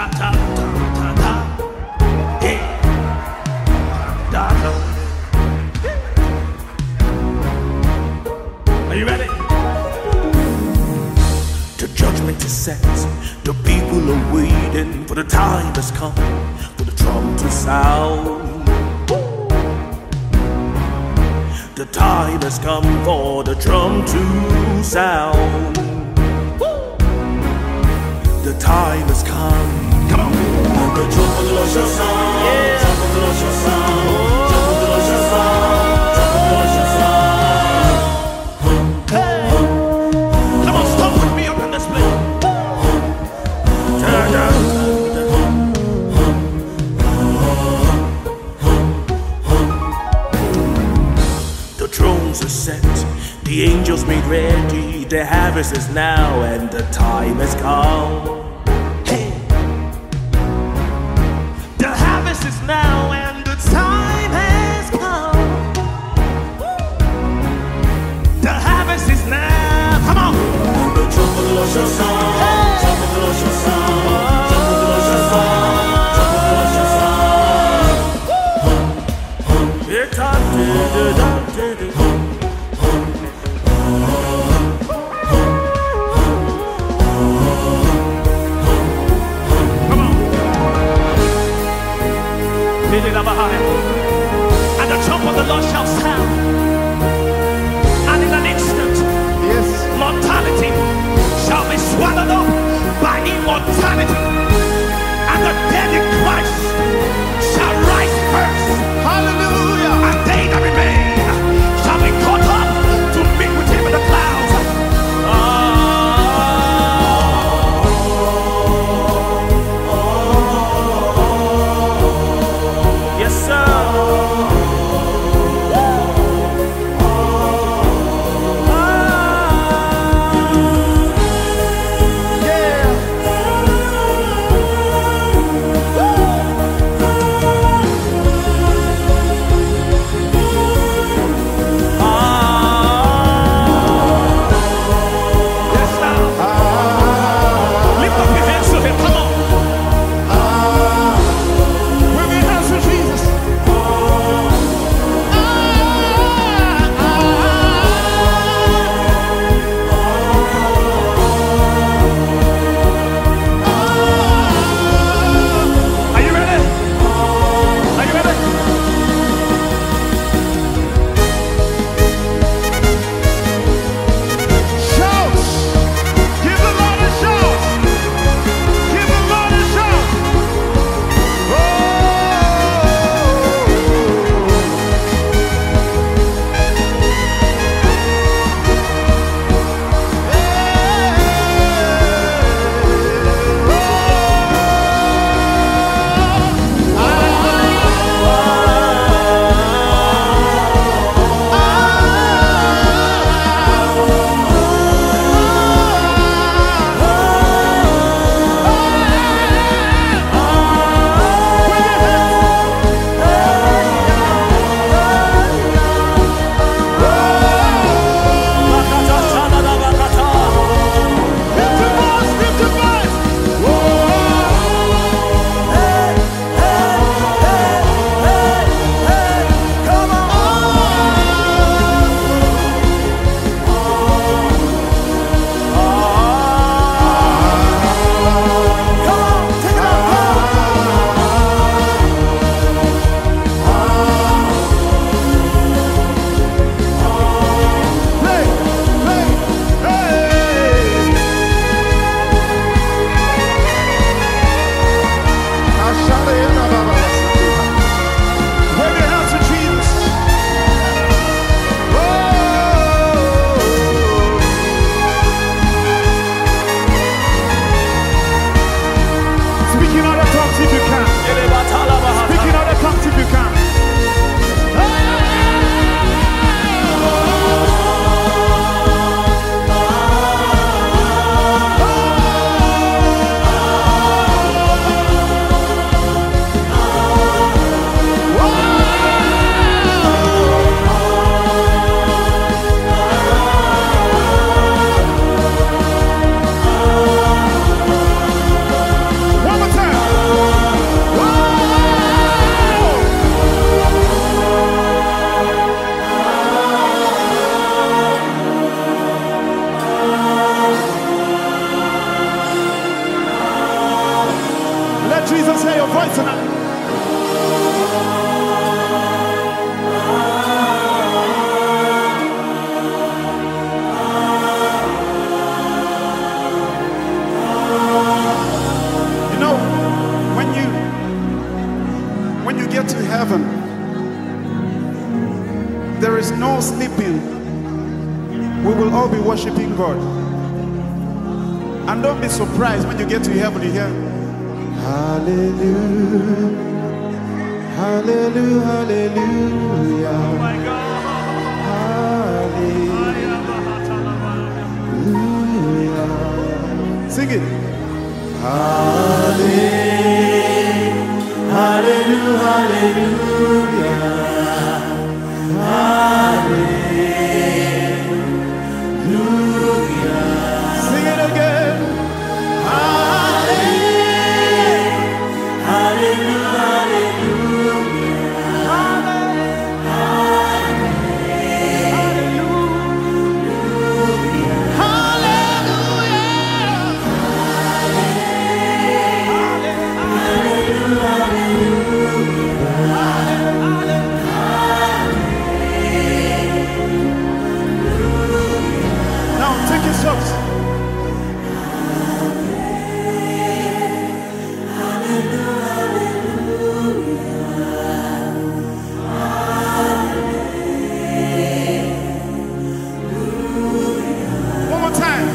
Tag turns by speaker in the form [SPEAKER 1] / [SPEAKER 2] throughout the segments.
[SPEAKER 1] ta ta ta. Hey. Da da. Are you ready? The judgment is set. The people are waiting for the time has come for the drum to sound. The time has come for the drum to sound. The time has come. Come on. The drum of the Lord shall sound. Yeah. Drum of the Lord shall sound. Drum of the Lord shall sound. Drum of the Lord shall sound. Hey. Come on, stop with me up in this place. The thrones are set, the angels made ready, the harvest is now and the time has come. Hey. The harvest is now and the time has come. The harvest is now. Come on. The trump of the Lord shall sound. Hey. Trump of the Lord shall sound. Trump of the Lord shall sound. Trump of the Lord shall sound. It's time to Come on.
[SPEAKER 2] voice tonight. You know, when you get to heaven, there is no sleeping. We will all be worshiping God. And don't be surprised when you get to heaven, you hear hallelujah, hallelujah, hallelujah. Oh my God. Hallelujah. Sing it. Hallelujah, hallelujah, hallelujah. Hallelujah. Sing it again. Hallelujah, hallelujah, now take your steps. One more time.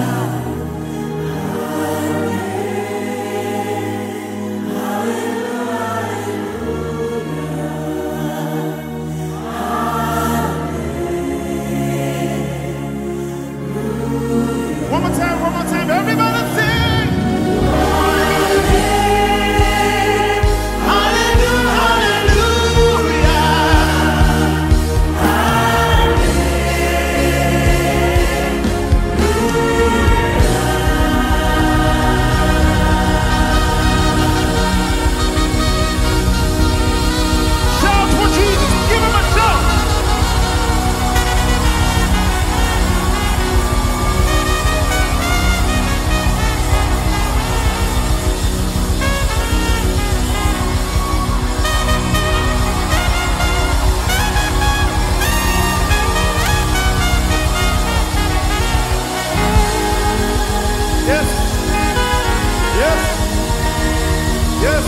[SPEAKER 2] One more time, one more time. Everybody sing. Hallelujah, hallelujah. Shout for Jesus. Give him a shout. Yes. Yes. Yes.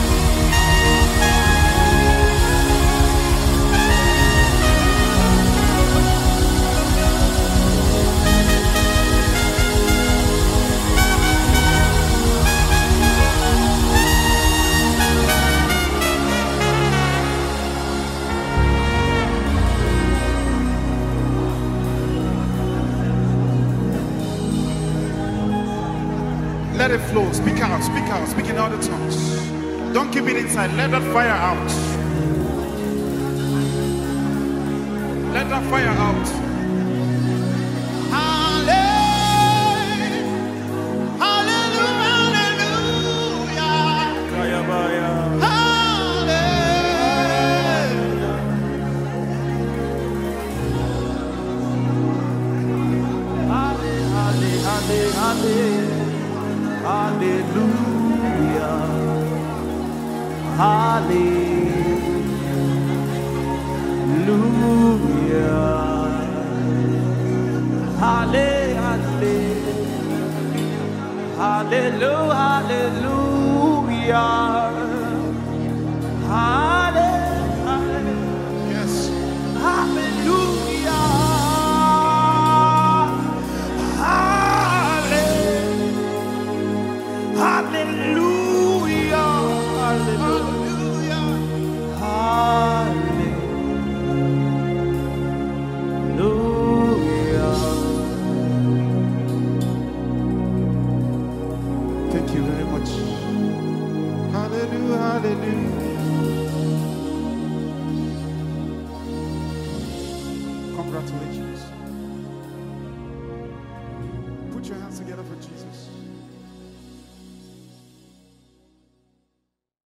[SPEAKER 2] Let it flow. Speak out, speak out, speak in other tongues. Don't keep it inside. Let that fire out. Let that fire out. Hallelujah, hallelujah,
[SPEAKER 3] Hallelujah. Hallelujah. Hallelujah. Hallelujah. Hallelujah.
[SPEAKER 2] Yes.
[SPEAKER 3] Hallelujah. Hallelujah. Hallelujah.
[SPEAKER 2] Thank you very much. Hallelujah, hallelujah. Congratulations. Put your hands together for Jesus.